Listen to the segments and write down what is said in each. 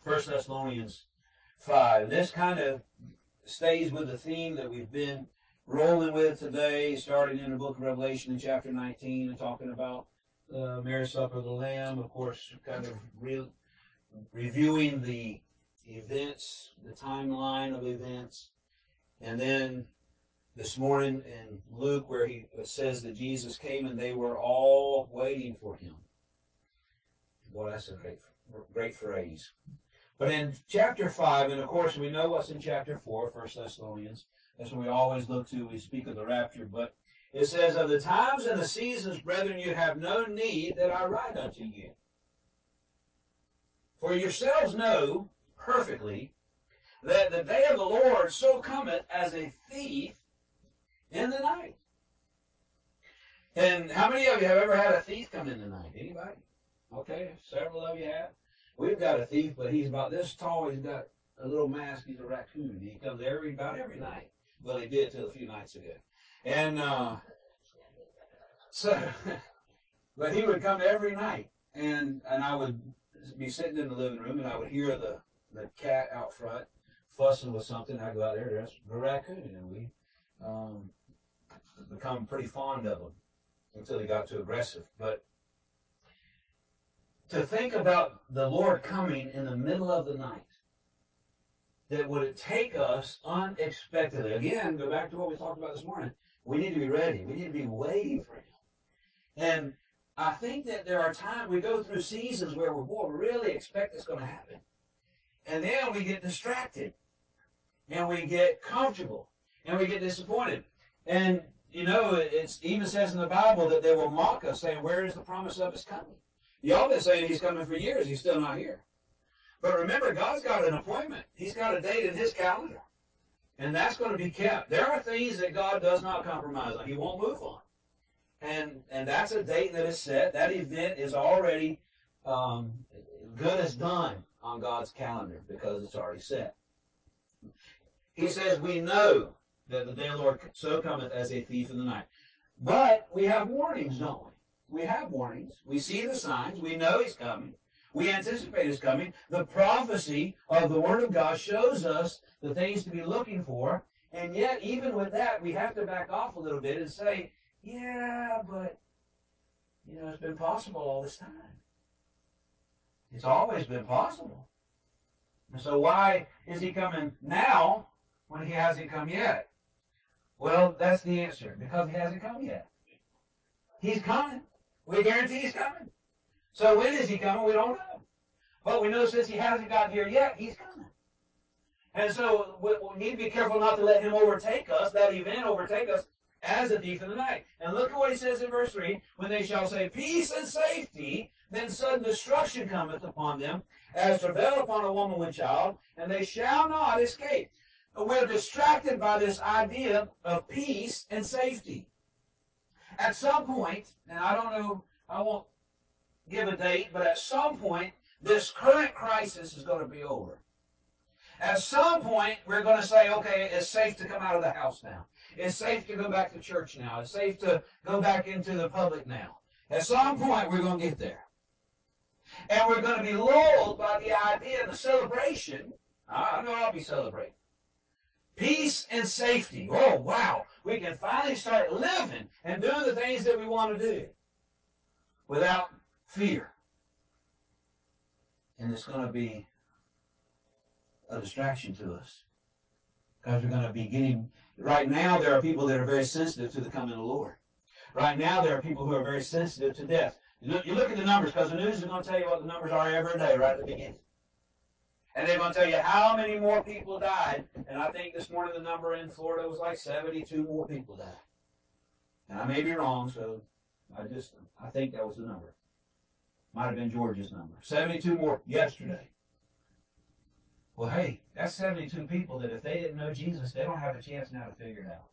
1 Thessalonians 5. This kind of stays with the theme that we've been rolling with today, starting in the book of Revelation in chapter 19 and talking about the marriage supper of the Lamb, of course, kind of reviewing the events, the timeline of events, and then this morning in Luke where it says that Jesus came and they were all waiting for him. Boy, that's a great phrase. But in chapter 5, and of course we know what's in chapter 4, 1 Thessalonians, that's what we always look to, we speak of the rapture, but it says, of the times and the seasons, brethren, you have no need that I write unto you. For yourselves know perfectly that the day of the Lord so cometh as a thief in the night. And how many of you have ever had a thief come in the night? Anybody? Okay, several of you have. We've got a thief, but he's about this tall. He's got a little mask. He's a raccoon. He comes about every night. Well, he did till a few nights ago. And but he would come every night, and I would be sitting in the living room, and I would hear the cat out front fussing with something. I'd go out there, there's the raccoon, and we become pretty fond of him until he got too aggressive. But to think about the Lord coming in the middle of the night, that would take us unexpectedly. Again, go back to what we talked about this morning. We need to be ready. We need to be waiting for him. And I think that there are times we go through seasons where we really expect it's going to happen. And then we get distracted. And we get comfortable. And we get disappointed. And, you know, it even says in the Bible that they will mock us, saying, where is the promise of his coming? Y'all been saying he's coming for years. He's still not here. But remember, God's got an appointment. He's got a date in his calendar. And that's going to be kept. There are things that God does not compromise on. He won't move on. And that's a date that is set. That event is already good as done on God's calendar because it's already set. He says, we know that the day of the Lord so cometh as a thief in the night. But we have warnings, don't we? We have warnings. We see the signs. We know he's coming. We anticipate his coming. The prophecy of the Word of God shows us the things to be looking for. And yet, even with that, we have to back off a little bit and say, yeah, but, you know, it's been possible all this time. It's always been possible. And so why is he coming now when he hasn't come yet? Well, that's the answer. Because he hasn't come yet. He's coming. We guarantee he's coming. So when is he coming? We don't know. But we know since he hasn't gotten here yet, he's coming. And so we need to be careful not to let him overtake us, that event overtake us as a thief in the night. And look at what he says in verse 3. When they shall say, peace and safety, then sudden destruction cometh upon them, as travail upon a woman with child, and they shall not escape. We're distracted by this idea of peace and safety. At some point, and I don't know, I won't give a date, but at some point, this current crisis is going to be over. At some point, we're going to say, okay, it's safe to come out of the house now. It's safe to go back to church now. It's safe to go back into the public now. At some point, we're going to get there. And we're going to be lulled by the idea of the celebration. I know I'll be celebrating. Peace and safety. Oh, wow. We can finally start living and doing the things that we want to do without fear. And it's going to be a distraction to us. Because we're going to be getting... Right now, there are people that are very sensitive to the coming of the Lord. Right now, there are people who are very sensitive to death. You look at the numbers, because the news is going to tell you what the numbers are every day right at the beginning. And they're going to tell you how many more people died. And I think this morning the number in Florida was like 72 more people died. And I may be wrong, so I think that was the number. Might have been George's number. 72 more yesterday. Well, hey, that's 72 people that if they didn't know Jesus, they don't have a chance now to figure it out.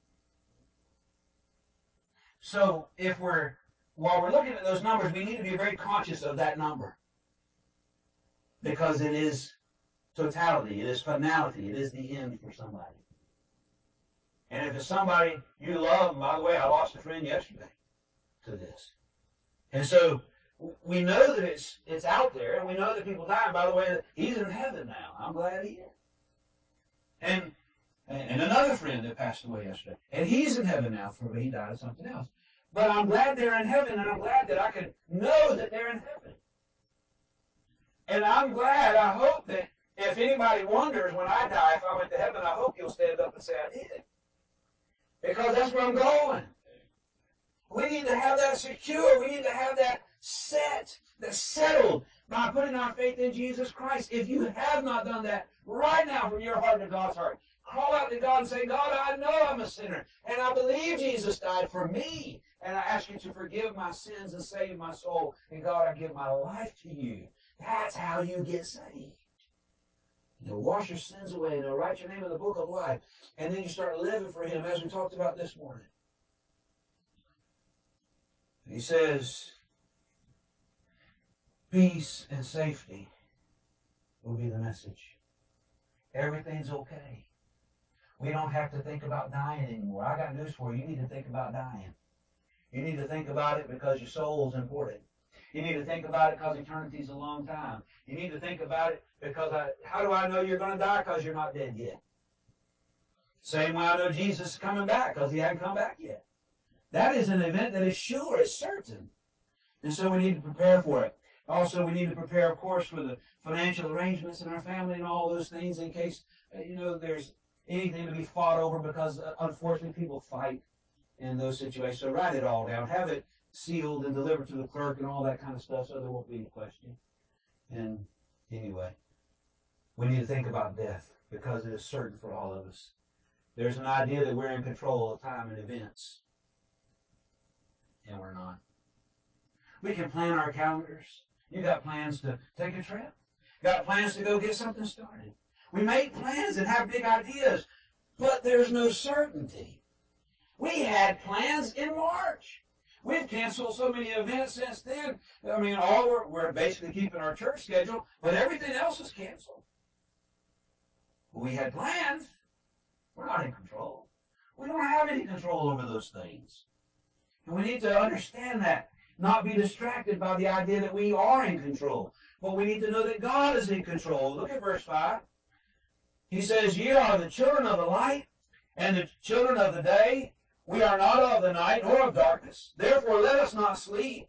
So while we're looking at those numbers, we need to be very conscious of that number. Because it is totality, it is finality, it is the end for somebody. And if it's somebody you love, and by the way, I lost a friend yesterday to this. And so We know that it's out there, and we know that people die. And by the way, he's in heaven now. I'm glad he is. And another friend that passed away yesterday, and he's in heaven now, for he died of something else. But I'm glad they're in heaven, and I'm glad that I can know that they're in heaven. And I'm glad, I hope that if anybody wonders when I die if I went to heaven, I hope you'll stand up and say I did. Because that's where I'm going. We need to have that secure. We need to have that settled by putting our faith in Jesus Christ. If you have not done that right now from your heart to God's heart, call out to God and say, God, I know I'm a sinner, and I believe Jesus died for me, and I ask you to forgive my sins and save my soul. And God, I give my life to you. That's how you get saved. You'll wash your sins away, and they'll write your name in the book of life. And then you start living for him, as we talked about this morning. He says, peace and safety will be the message. Everything's okay. We don't have to think about dying anymore. I got news for you. You need to think about dying. You need to think about it because your soul is important. You need to think about it because eternity is a long time. You need to think about it because how do I know you're going to die? Because you're not dead yet. Same way I know Jesus is coming back, because he hasn't come back yet. That is an event that is sure, it's certain. And so we need to prepare for it. Also, we need to prepare, of course, for the financial arrangements in our family and all those things in case, there's anything to be fought over, because unfortunately people fight in those situations. So write it all down. Have it sealed and delivered to the clerk and all that kind of stuff, so there won't be any question. And anyway, we need to think about death, because it is certain for all of us. There's an idea that we're in control of time and events, and we're not. We can plan our calendars. You got plans to take a trip. Got plans to go get something started. We make plans and have big ideas, but there's no certainty. We had plans in March. We've canceled so many events since then. I mean, we're basically keeping our church schedule, but everything else is canceled. We had plans. We're not in control. We don't have any control over those things. And we need to understand that. Not be distracted by the idea that we are in control. But we need to know that God is in control. Look at verse 5. He says, ye are the children of the light and the children of the day. We are not of the night nor of darkness. Therefore let us not sleep,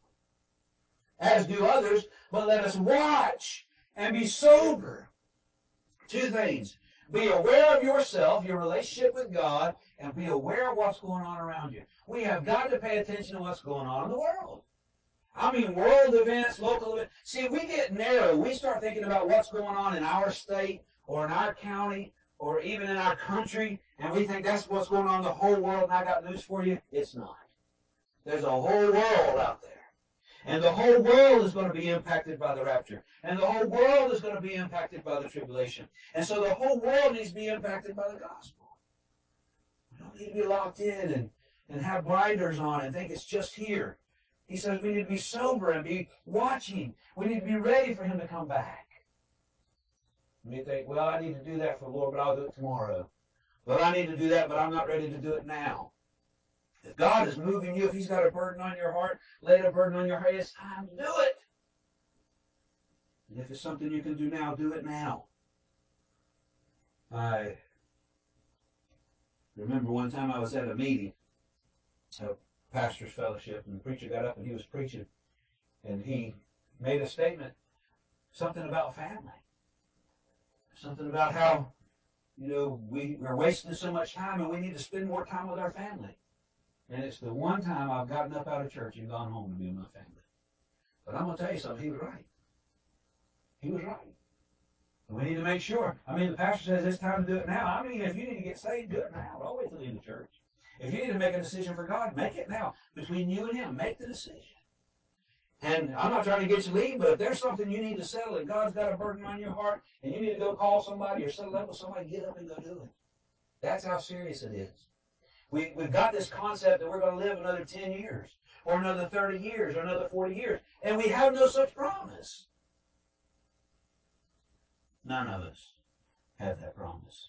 as do others, but let us watch and be sober. Two things. Be aware of yourself, your relationship with God, and be aware of what's going on around you. We have got to pay attention to what's going on in the world. I mean, world events, local events. See, we get narrow. We start thinking about what's going on in our state or in our county or even in our country, and we think that's what's going on in the whole world, and I got news for you. It's not. There's a whole world out there. And the whole world is going to be impacted by the rapture. And the whole world is going to be impacted by the tribulation. And so the whole world needs to be impacted by the gospel. We don't need to be locked in and have blinders on and think it's just here. He says we need to be sober and be watching. We need to be ready for him to come back. You may think, well, I need to do that for the Lord, but I'll do it tomorrow. Well, I need to do that, but I'm not ready to do it now. If God is moving you, if he's got a burden on your heart, lay a burden on your heart, it's time to do it. And if it's something you can do now, do it now. I remember one time I was at a meeting, a pastor's fellowship, and the preacher got up and he was preaching, and he made a statement, something about family. Something about how, we're wasting so much time and we need to spend more time with our family. And it's the one time I've gotten up out of church and gone home to be with my family. But I'm going to tell you something, he was right. He was right. And we need to make sure. I mean, the pastor says it's time to do it now. I mean, if you need to get saved, do it now. Don't wait till you leave the church. If you need to make a decision for God, make it now. Between you and him, make the decision. And I'm not trying to get you to leave, but if there's something you need to settle and God's got a burden on your heart and you need to go call somebody or settle up with somebody, get up and go do it. That's how serious it is. We've got this concept that we're going to live another 10 years or another 30 years or another 40 years, and we have no such promise. None of us have that promise.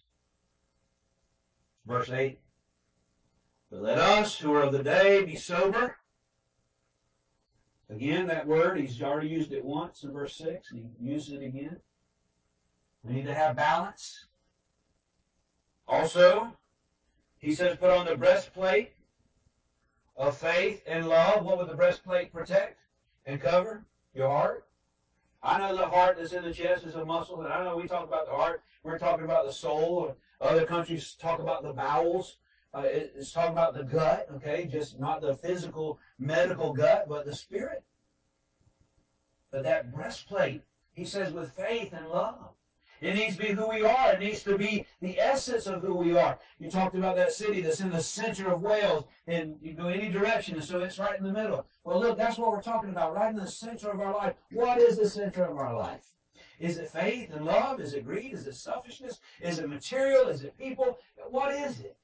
Verse 8, but let us who are of the day be sober, Again, that word, he's already used it once in verse 6, and he uses it again. We need to have balance. Also, he says, put on the breastplate of faith and love. What would the breastplate protect and cover? Your heart. I know the heart that's in the chest is a muscle, and I know we talk about the heart. We're talking about the soul. Other countries talk about the bowels. It's talking about the gut, okay? Just not the physical, medical gut, but the spirit. But that breastplate, he says, with faith and love. It needs to be who we are. It needs to be the essence of who we are. You talked about that city that's in the center of Wales, and you go any direction, and so it's right in the middle. Well, look, that's what we're talking about, right in the center of our life. What is the center of our life? Is it faith and love? Is it greed? Is it selfishness? Is it material? Is it people? What is it?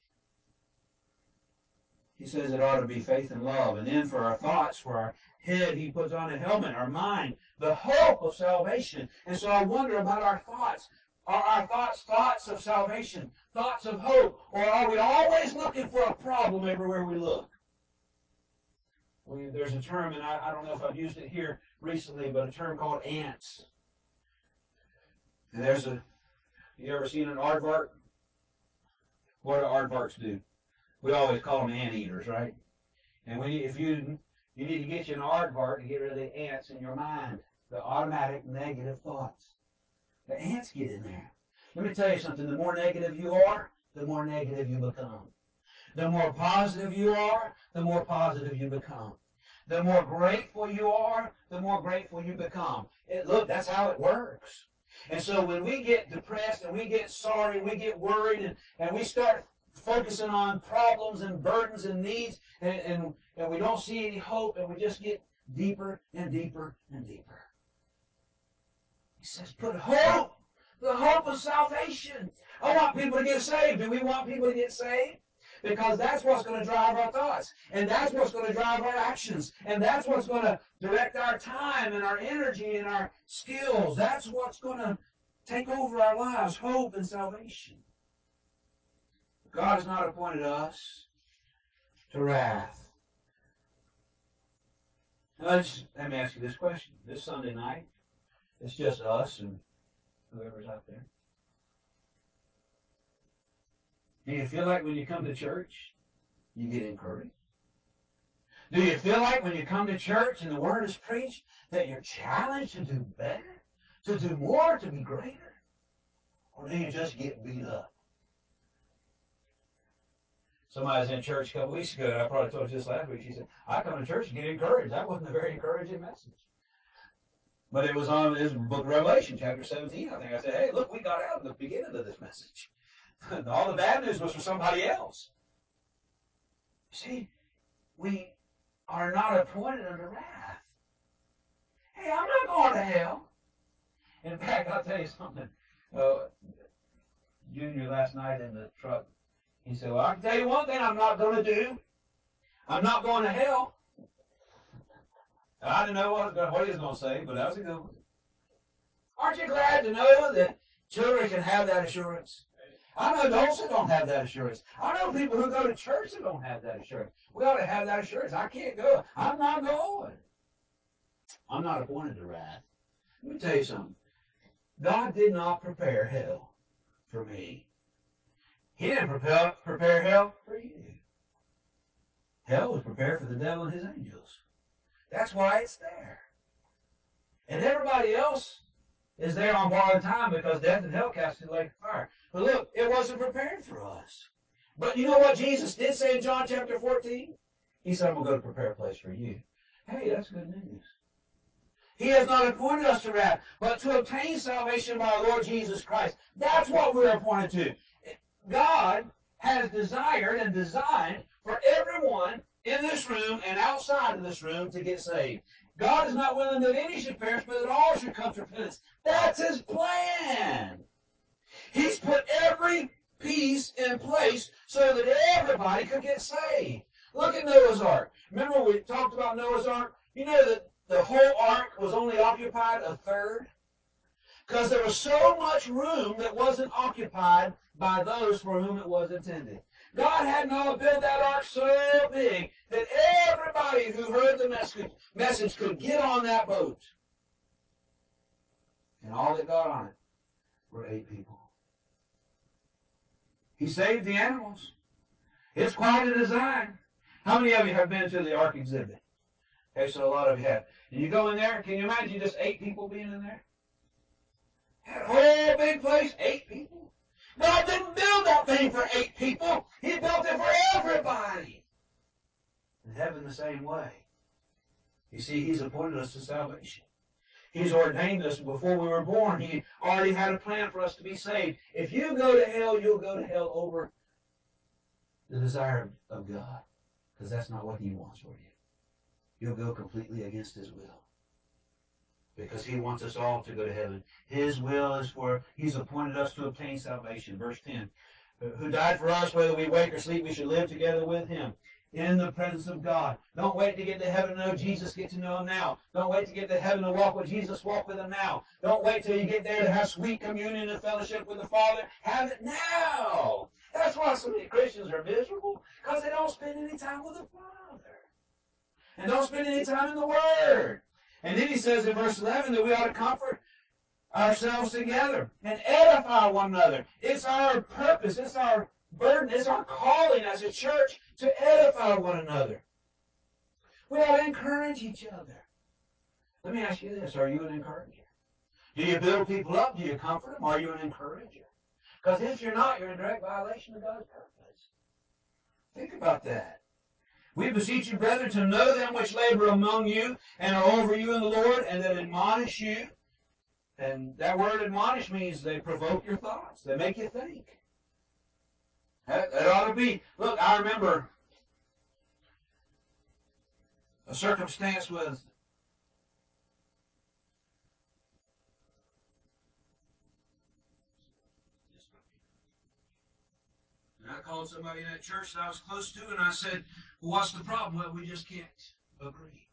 He says it ought to be faith and love. And then for our thoughts, for our head, he puts on a helmet, our mind, the hope of salvation. And so I wonder about our thoughts. Are our thoughts thoughts of salvation, thoughts of hope, or are we always looking for a problem everywhere we look? There's a term, and I don't know if I've used it here recently, but a term called ants. And you ever seen an aardvark? What do aardvarks do? We always call them anteaters, right? And if you need to get you an aardvark to get rid of the ants in your mind, the automatic negative thoughts. The ants get in there. Let me tell you something. The more negative you are, the more negative you become. The more positive you are, the more positive you become. The more grateful you are, the more grateful you become. Look, that's how it works. And so when we get depressed and we get sorry, we get worried, and we start focusing on problems and burdens and needs, and we don't see any hope, and we just get deeper and deeper and deeper. He says, put hope, the hope of salvation. I want people to get saved. Do we want people to get saved? Because that's what's going to drive our thoughts, and that's what's going to drive our actions, and that's what's going to direct our time and our energy and our skills. That's what's going to take over our lives, hope and salvation. God has not appointed us to wrath. Now, let me ask you this question. This Sunday night, it's just us and whoever's out there. Do you feel like when you come to church, you get encouraged? Do you feel like when you come to church and the word is preached that you're challenged to do better, to do more, to be greater? Or do you just get beat up? Somebody was in church a couple weeks ago, and I probably told you this last week. She said, I come to church to get encouraged. That wasn't a very encouraging message. But it was on this book of Revelation, chapter 17, I think. I said, hey, look, we got out in the beginning of this message. All the bad news was for somebody else. See, we are not appointed under wrath. Hey, I'm not going to hell. In fact, I'll tell you something. Junior last night in the truck, he said, well, I can tell you one thing I'm not going to do. I'm not going to hell. And I didn't know what he was going to say, but that was a good one. Aren't you glad to know that children can have that assurance? I know adults that don't have that assurance. I know people who go to church that don't have that assurance. We ought to have that assurance. I can't go. I'm not going. I'm not appointed to wrath. Let me tell you something. God did not prepare hell for me. He didn't prepare hell for you. Hell was prepared for the devil and his angels. That's why it's there. And everybody else is there on borrowed time because death and hell cast in the lake of fire. But look, it wasn't prepared for us. But you know what Jesus did say in John chapter 14? He said, I'm going to go to prepare a place for you. Hey, that's good news. He has not appointed us to wrath, but to obtain salvation by our Lord Jesus Christ. That's what we're appointed to. God has desired and designed for everyone in this room and outside of this room to get saved. God is not willing that any should perish, but that all should come to repentance. That's his plan. He's put every piece in place so that everybody could get saved. Look at Noah's Ark. Remember we talked about Noah's Ark? You know that the whole ark was only occupied a third? Because there was so much room that wasn't occupied by those for whom it was intended. God hadn't all built that ark so big that everybody who heard the message could get on that boat. And all that got on it were 8 people. He saved the animals. It's quite a design. How many of you have been to the Ark exhibit? Okay, so a lot of you have. And you go in there, can you imagine just 8 people being in there? That whole big place, 8 people. God didn't build that thing for 8 people. He built it for everybody. In heaven the same way. You see, He's appointed us to salvation. He's ordained us before we were born. He already had a plan for us to be saved. If you go to hell, you'll go to hell over the desire of God. Because that's not what He wants for you. You'll go completely against His will. Because He wants us all to go to heaven. His will is He's appointed us to obtain salvation. Verse 10. Who died for us, whether we wake or sleep, we should live together with Him in the presence of God. Don't wait to get to heaven to know Jesus, get to know Him now. Don't wait to get to heaven to walk with Jesus, walk with Him now. Don't wait till you get there to have sweet communion and fellowship with the Father. Have it now. That's why so many Christians are miserable, because they don't spend any time with the Father. And don't spend any time in the Word. And then he says in verse 11 that we ought to comfort ourselves together and edify one another. It's our purpose, it's our burden, it's our calling as a church to edify one another. We ought to encourage each other. Let me ask you this, are you an encourager? Do you build people up? Do you comfort them? Are you an encourager? Because if you're not, you're in direct violation of God's purpose. Think about that. We beseech you, brethren, to know them which labor among you and are over you in the Lord, and that admonish you. And that word admonish means they provoke your thoughts. They make you think. That ought to be. Look, I remember a circumstance with and I called somebody in that church that I was close to, and I said, well, what's the problem? Well, we just can't agree.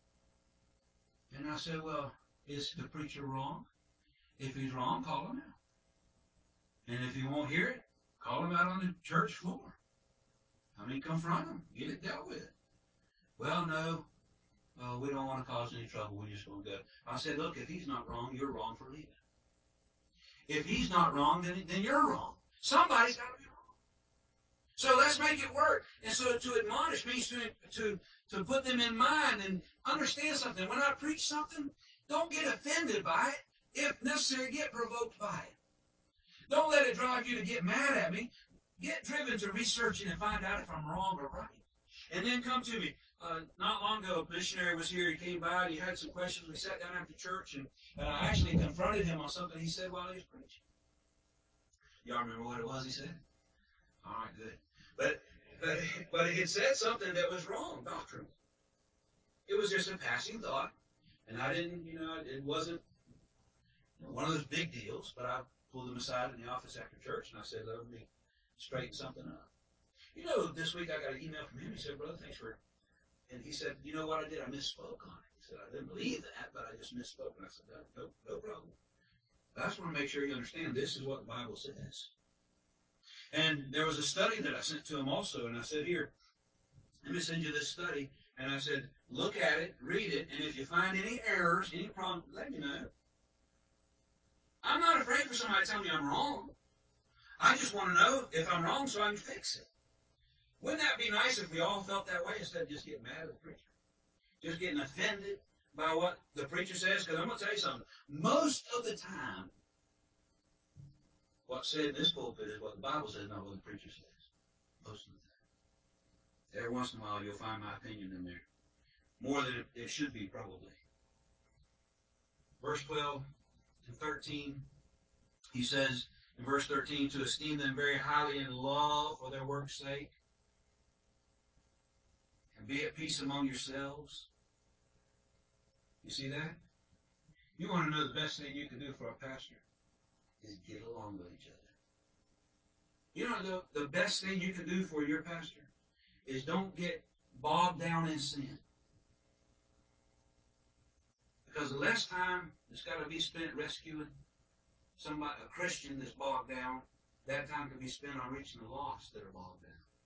And I said, well, is the preacher wrong? If he's wrong, call him out. And if he won't hear it, call him out on the church floor. I mean, confront him. Get it dealt with. Well, no, we don't want to cause any trouble. We just want to go. I said, look, if he's not wrong, you're wrong for leaving. If he's not wrong, then you're wrong. Somebody's got to be wrong. So let's make it work. And so to admonish means to put them in mind and understand something. When I preach something, don't get offended by it. If necessary, get provoked by it. Don't let it drive you to get mad at me. Get driven to researching and find out if I'm wrong or right. And then come to me. Not long ago, a missionary was here. He came by and he had some questions. We sat down after church, and I actually confronted him on something he said while he was preaching. Y'all remember what it was he said? All right, good. But he had said something that was wrong doctrinally. It was just a passing thought, and I didn't, it wasn't one of those big deals, but I pulled him aside in the office after church, and I said, let me straighten something up. This week I got an email from him. He said, brother, thanks for, and he said, you know what I did? I misspoke on it. He said, I didn't believe that, but I just misspoke. And I said, no problem. I just want to make sure you understand this is what the Bible says. And there was a study that I sent to him also, and I said, here, let me send you this study. And I said, look at it, read it, and if you find any errors, any problems, let me know. I'm not afraid for somebody to tell me I'm wrong. I just want to know if I'm wrong so I can fix it. Wouldn't that be nice if we all felt that way instead of just getting mad at the preacher? Just getting offended by what the preacher says? Because I'm going to tell you something. Most of the time, what's said in this pulpit is what the Bible says, not what the preacher says. Most of the time. Every once in a while, you'll find my opinion in there. More than it should be, probably. Verse 12 and 13, he says in verse 13, to esteem them very highly in love for their work's sake, and be at peace among yourselves. You see that? You want to know the best thing you can do for a pastor is get along with each other. You know the best thing you can do for your pastor is don't get bogged down in sin. Because the less time that's got to be spent rescuing somebody, a Christian that's bogged down, that time can be spent on reaching the lost that are bogged down.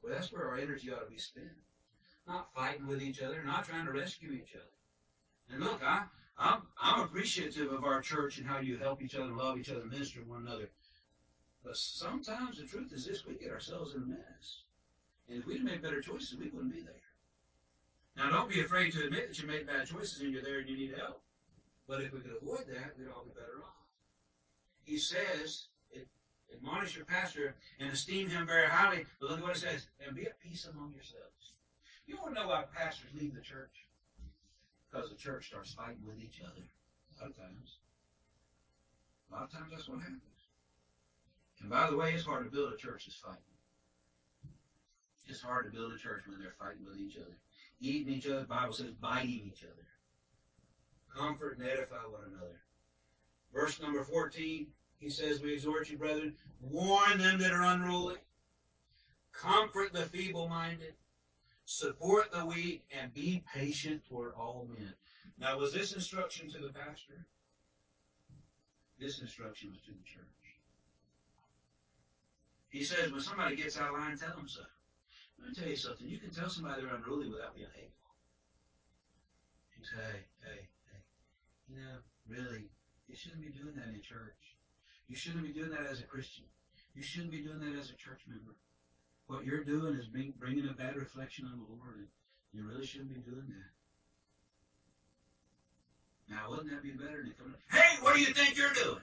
Well, that's where our energy ought to be spent. Not fighting with each other, not trying to rescue each other. And look, I'm appreciative of our church and how you help each other, love each other, minister to one another. But sometimes the truth is this, we get ourselves in a mess. And if we'd made better choices, we wouldn't be there. Now, don't be afraid to admit that you made bad choices and you're there and you need help. But if we could avoid that, we'd all be better off. He says, admonish your pastor and esteem him very highly. But look at what it says, and be at peace among yourselves. You want to know why pastors leave the church? Because the church starts fighting with each other. A lot of times that's what happens. And by the way, it's hard to build a church that's fighting. It's hard to build a church when they're fighting with each other. Eating each other, the Bible says, biting each other. Comfort and edify one another. Verse number 14, he says, we exhort you, brethren, warn them that are unruly, comfort the feeble-minded, support the weak, and be patient toward all men. Now, was this instruction to the pastor? This instruction was to the church. He says, when somebody gets out of line, tell them so. Let me tell you something. You can tell somebody they're unruly without being hateful. You say, hey, you know, really, you shouldn't be doing that in church. You shouldn't be doing that as a Christian. You shouldn't be doing that as a church member. What you're doing is bringing a bad reflection on the Lord, and you really shouldn't be doing that. Now, wouldn't that be better than coming, hey, what do you think you're doing?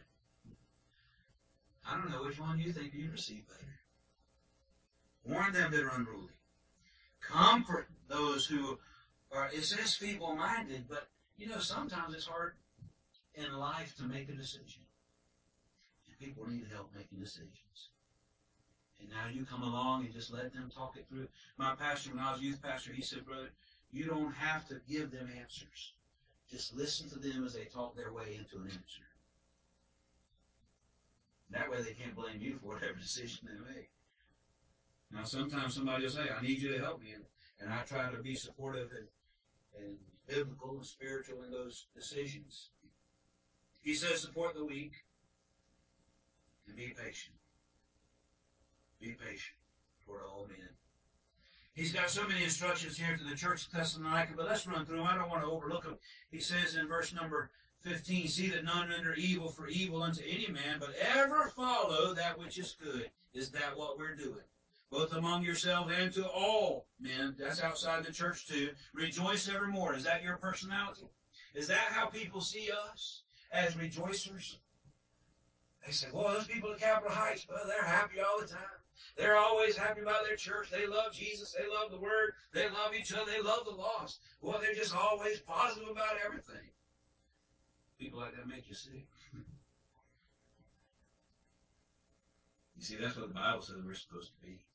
I don't know which one you think you receive better. Warn them that are unruly. Comfort those who are, it says feeble-minded, but, you know, sometimes it's hard in life to make a decision. And people need help making decisions. And now you come along and just let them talk it through. My pastor, when I was youth pastor, he said, brother, you don't have to give them answers. Just listen to them as they talk their way into an answer. That way they can't blame you for whatever decision they make. Now, sometimes somebody will say, I need you to help me. And I try to be supportive and biblical and spiritual in those decisions. He says, support the weak and be patient. Be patient toward all men. He's got so many instructions here to the church of Thessalonica, but let's run through them. I don't want to overlook them. He says in verse number 15, see that none render evil for evil unto any man, but ever follow that which is good. Is that what we're doing? Both among yourselves and to all men. That's outside the church too. Rejoice evermore. Is that your personality? Is that how people see us? As rejoicers? They say, well, those people at Capitol Heights, well, they're happy all the time. They're always happy about their church. They love Jesus. They love the Word. They love each other. They love the lost. Well, they're just always positive about everything. People like that make you sick. You see, that's what the Bible says we're supposed to be.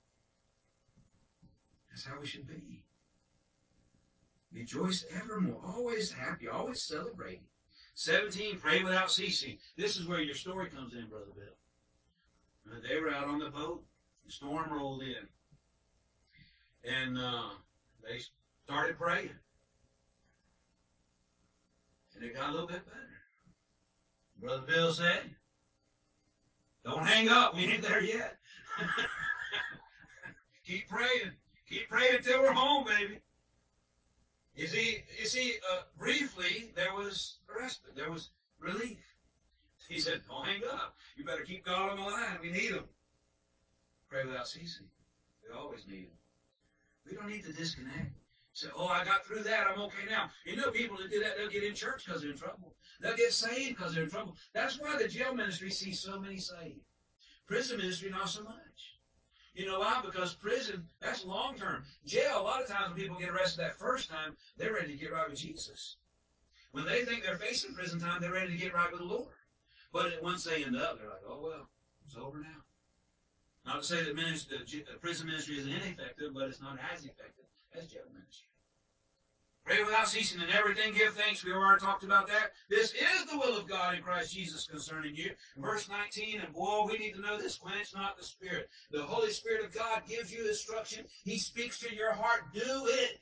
That's how we should be. Rejoice evermore. Always happy. Always celebrating. 17, pray without ceasing. This is where your story comes in, Brother Bill. They were out on the boat. The storm rolled in. And they started praying. And it got a little bit better. Brother Bill said, don't hang up. We ain't there yet. Keep praying. Keep praying until we're home, baby. You see, briefly, there was respite. There was relief. He said, don't hang up. You better keep God on the line. We need him. Pray without ceasing. We always need him. We don't need to disconnect. Say, oh, I got through that. I'm okay now. You know, people that do that, they'll get in church because they're in trouble. They'll get saved because they're in trouble. That's why the jail ministry sees so many saved. Prison ministry, not so much. You know why? Because prison, that's long term. Jail, a lot of times when people get arrested that first time, they're ready to get right with Jesus. When they think they're facing prison time, they're ready to get right with the Lord. But once they end up, they're like, oh, well, it's over now. Not to say that prison ministry isn't ineffective, but it's not as effective as jail ministry. Pray without ceasing and everything give thanks. We already talked about that. This is the will of God in Christ Jesus concerning you. Verse 19, and boy, we need to know this. Quench not the Spirit. The Holy Spirit of God gives you instruction. He speaks to your heart. Do it.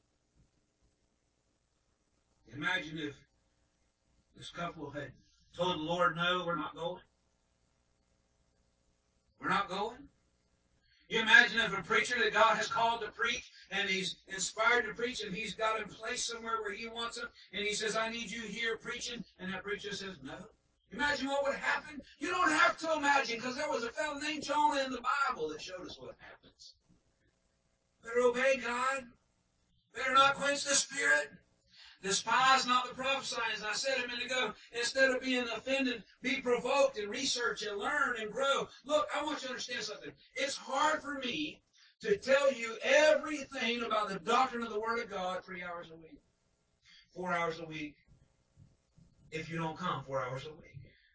Imagine if this couple had told the Lord, no, we're not going. We're not going. You imagine if a preacher that God has called to preach and he's inspired to preach and he's got him placed somewhere where he wants him and he says, I need you here preaching, and that preacher says, no. Imagine what would happen? You don't have to imagine, because there was a fellow named Jonah in the Bible that showed us what happens. Better obey God. Better not quench the Spirit. Despise not the prophesying. As I said a minute ago, instead of being offended, be provoked and research and learn and grow. Look, I want you to understand something. It's hard for me to tell you everything about the doctrine of the Word of God 3 hours a week, 4 hours a week, if you don't come 4 hours a week.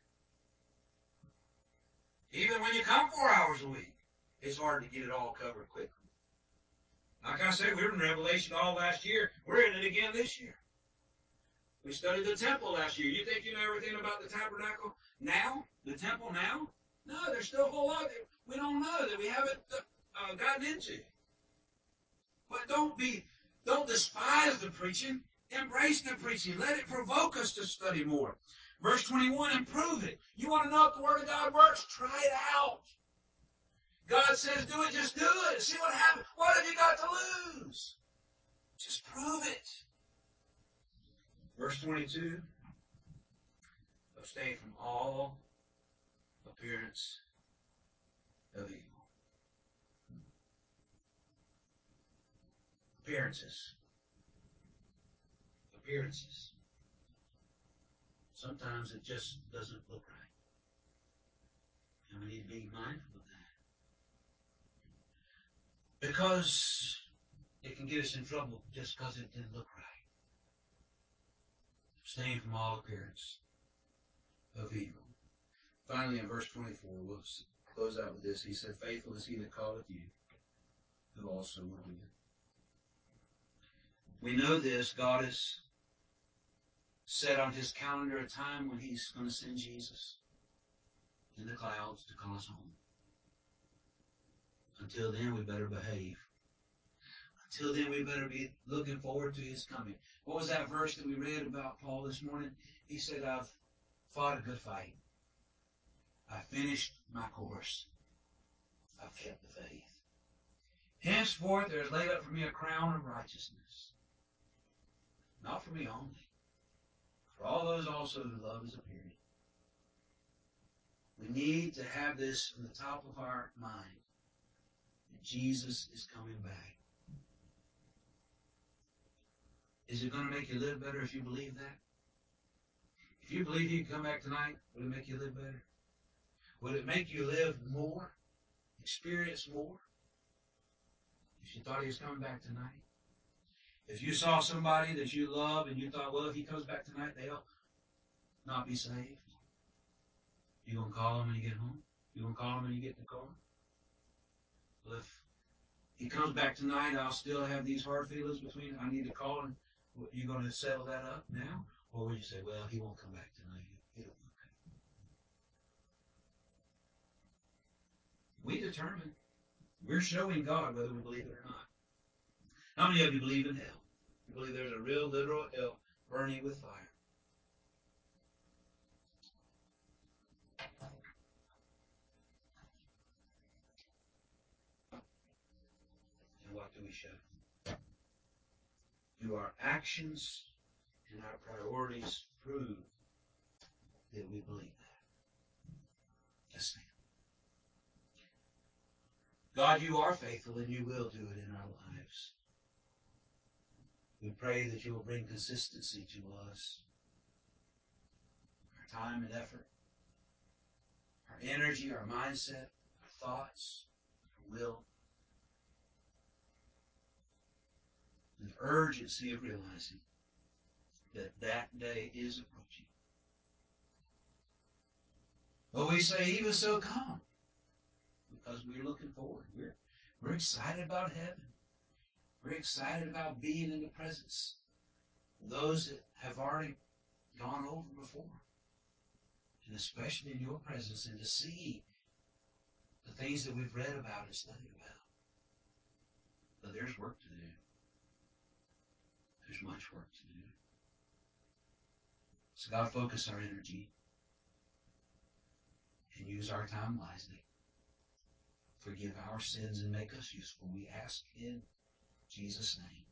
Even when you come 4 hours a week, it's hard to get it all covered quickly. Like I said, we were in Revelation all last year. We're in it again this year. We studied the temple last year. You think you know everything about the tabernacle now? The temple now? No, there's still a whole lot that we don't know, that we haven't gotten into. But don't despise the preaching. Embrace the preaching. Let it provoke us to study more. Verse 21, improve it. You want to know if the Word of God works? Try it out. God says do it, just do it. See what happens. What have you got to lose? Just prove it. Verse 22, abstain from all appearance of evil. Appearances. Appearances. Sometimes it just doesn't look right. And we need to be mindful of that. Because it can get us in trouble just because it didn't look right. Abstain from all appearance of evil. Finally, in verse 24, we'll close out with this. He said, faithful is he that calleth you, who also will do it. We know this. God has set on his calendar a time when he's going to send Jesus in the clouds to call us home. Until then, we better behave. Until then, we better be looking forward to his coming. What was that verse that we read about Paul this morning? He said, I've fought a good fight. I finished my course. I've kept the faith. Henceforth, there is laid up for me a crown of righteousness. Not for me only. For all those also who love his appearing. We need to have this from the top of our mind. That Jesus is coming back. Is it going to make you live better if you believe that? If you believe he can come back tonight, would it make you live better? Would it make you live more? Experience more? If you thought he was coming back tonight? If you saw somebody that you love and you thought, well, if he comes back tonight, they'll not be saved. You going to call him when you get home? You going to call him when you get in the car? Well, if he comes back tonight, I'll still have these hard feelings between. I need to call him. You going to settle that up now? Or will you say, well, he won't come back tonight. It'll okay. We determine. We're showing God whether we believe it or not. How many of you believe in hell? You believe there's a real, literal hell burning with fire? And what do we show? Do our actions and our priorities prove that we believe that? Let's stand. God, you are faithful and you will do it in our lives. We pray that you will bring consistency to us. Our time and effort, our energy, our mindset, our thoughts, our will. The urgency of realizing that that day is approaching. But we say, even so, come. Because we're looking forward. We're excited about heaven. We're excited about being in the presence of those that have already gone over before. And especially in your presence, and to see the things that we've read about and studied about. But there's work to do. There's much work to do. So God, focus our energy and use our time wisely. forgive our sins and make us useful. We ask in Jesus' name.